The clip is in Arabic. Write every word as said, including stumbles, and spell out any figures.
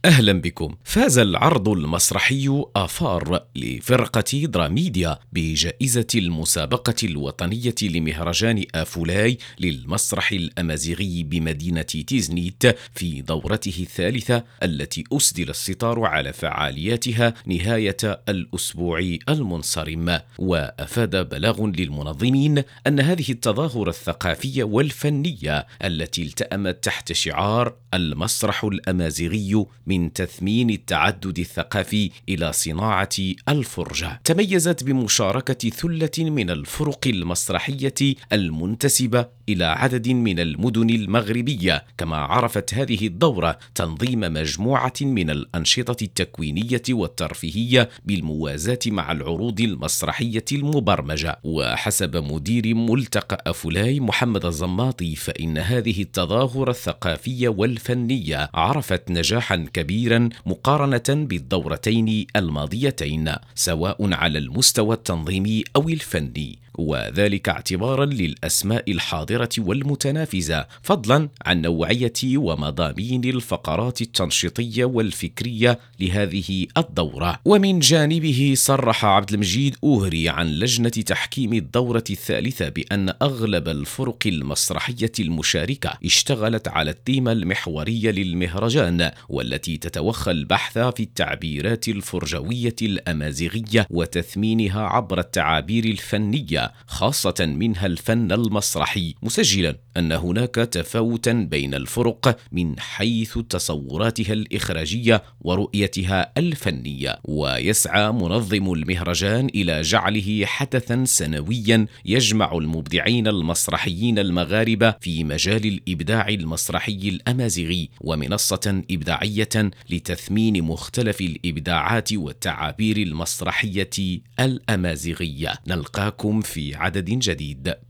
أهلا بكم. فاز العرض المسرحي آفار لفرقة دراميديا بجائزة المسابقة الوطنية لمهرجان آفولاي للمسرح الأمازيغي بمدينة تيزنيت في دورته الثالثة التي أسدل الستار على فعالياتها نهاية الأسبوع المنصرم. وأفاد بلاغ للمنظمين أن هذه التظاهرة الثقافية والفنية التي التأمت تحت شعار المسرح الأمازيغي من تثمين التعدد الثقافي إلى صناعة الفرجة تميزت بمشاركة ثلة من الفرق المسرحية المنتسبة إلى عدد من المدن المغربية. كما عرفت هذه الدورة تنظيم مجموعة من الأنشطة التكوينية والترفيهية بالموازاة مع العروض المسرحية المبرمجة. وحسب مدير ملتقى أفولاي محمد الزماطي فإن هذه التظاهرة الثقافية والفنية عرفت نجاحا كبيرا مقارنة بالدورتين الماضيتين سواء على المستوى التنظيمي أو الفني، وذلك اعتبارا للأسماء الحاضرة والمتنافسة فضلا عن نوعية ومضامين الفقرات التنشيطية والفكرية لهذه الدورة. ومن جانبه صرح عبد المجيد أوهري عن لجنة تحكيم الدورة الثالثة بأن أغلب الفرق المسرحية المشاركة اشتغلت على الثيمة المحورية للمهرجان والتي تتوخى البحث في التعبيرات الفرجوية الأمازيغية وتثمينها عبر التعابير الفنية خاصة منها الفن المسرحي، مسجلا أن هناك تفاوتا بين الفرق من حيث تصوراتها الإخراجية ورؤيتها الفنية. ويسعى منظم المهرجان إلى جعله حدثا سنويا يجمع المبدعين المسرحيين المغاربة في مجال الإبداع المسرحي الأمازيغي ومنصة إبداعية لتثمين مختلف الإبداعات والتعابير المسرحية الأمازيغية. نلقاكم في عدد جديد.